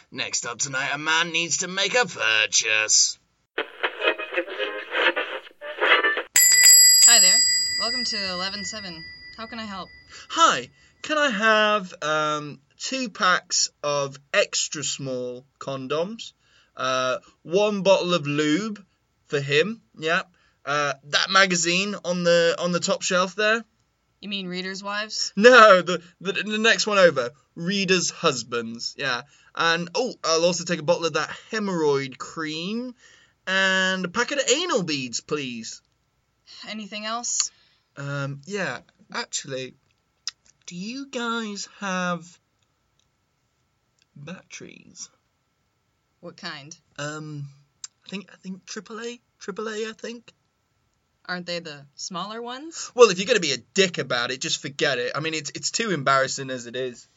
Next up tonight, a man needs to make a purchase. Hi there. Welcome to 11-7. How can I help? Hi, can I have 2 packs of extra small condoms, 1 bottle of lube for him, that magazine on the top shelf there? You mean Reader's Wives? No, the next one over, Reader's Husbands, yeah. And, I'll also take a bottle of that hemorrhoid cream and a packet of anal beads, please. Anything else? Yeah, actually, do you guys have batteries? What kind? I think AAA, I think. Aren't they the smaller ones? Well, if you're going to be a dick about it, just forget it. I mean, it's too embarrassing as it is.